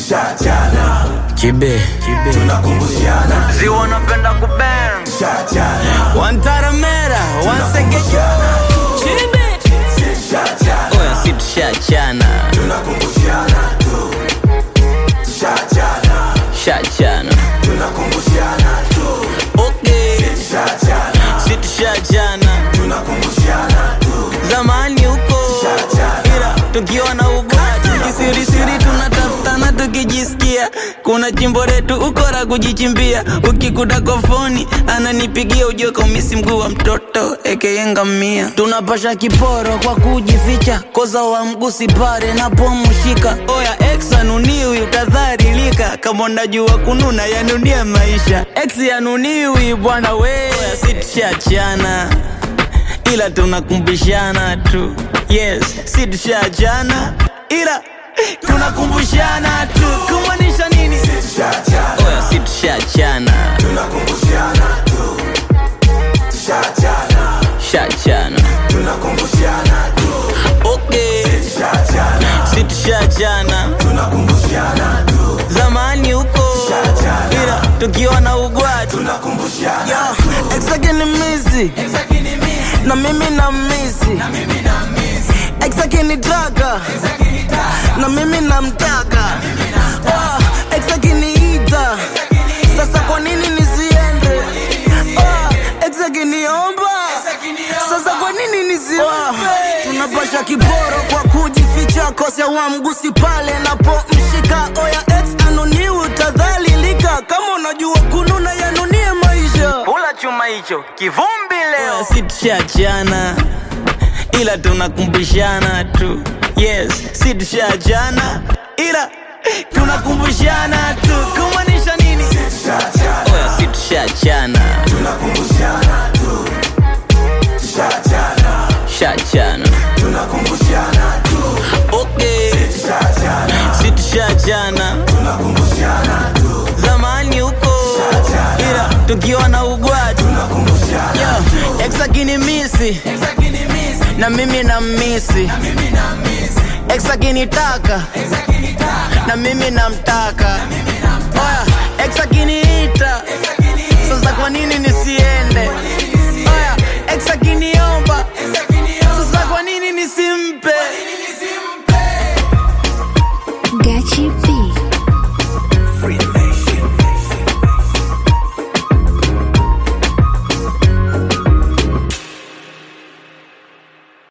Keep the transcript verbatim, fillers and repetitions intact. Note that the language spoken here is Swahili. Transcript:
tushachana. Kibe, kibe tunakumbushana. Ziwa napenda kubang Tushachana. One taramera, one sekejana. Kibe Tushachana. Oya si tushachana. Tunakumbushana tu. Tushachana. Shachana. Tunakumbushana tu. Okay. Tushachana. Si tushachana. Tunakumbushana tu. Zamani huko Tushachana. tukiwa na ugati kisiri siri tunatafutana tukijisikia. Kuna chimbo letu ukora kujichimbia. Ukikuta kwa phone ananipigia ujue kaumisi mguu wa mtoto aka ngamia. Tunapasha kiporo kwa kujificha. Koza wa mgusi pare napomshika. Oya ex anuniwi utadharilika. Kama unajua kununa yanunia maisha. Ex yanuniwi bwana we. Oya si tushachana ila tunakumbushana tu. Yes, si tushachana ila tunakumbushana tu. Kumaanisha nini? Tushachana. Oya si tushachana. Tunakumbushana tu. Tushachana. Shachana. Tunakumbushana tu. Okay. Tushachana. Si tushachana. Tunakumbushana tu. Zamani huko Tushachana. ila tukiwa na ugwati. Tunakumbushana. Yo, ex akinimisi na mimi na misi. Ex akinitaka na mimi namtaka. Oh, ex akiniita sasa kwa nini nisiende? Oh, ex akiniomba sasa kwa nini nisiende? Oh, tunapasha kiboro kwa kujificha. Kosa wa mgusi pale napomshika. Oya ex anuniwi utadhalilika. Kama unajua kununa yanunie maisha. Pula chuma hicho kivumbi leo. Si tushachana ila tunakumbushana tu. Yes, si tushachana ila tunakumbushana tu. Kumaanisha nini? Tushachana. Oya si tushachana. Tunakumbushana tu. Tushachana. Shachana. Tunakumbushana tu. Okay. Tushachana. Si tushachana. Tunakumbushana tu. Zamani huko ila tukiwa na ugwati. Tunakumbushana. Yo, ex akinimisi na mimi na misi. Ex akinitaka na mimi namtaka. Oya ex akiniita sasa kwa nini nisiende?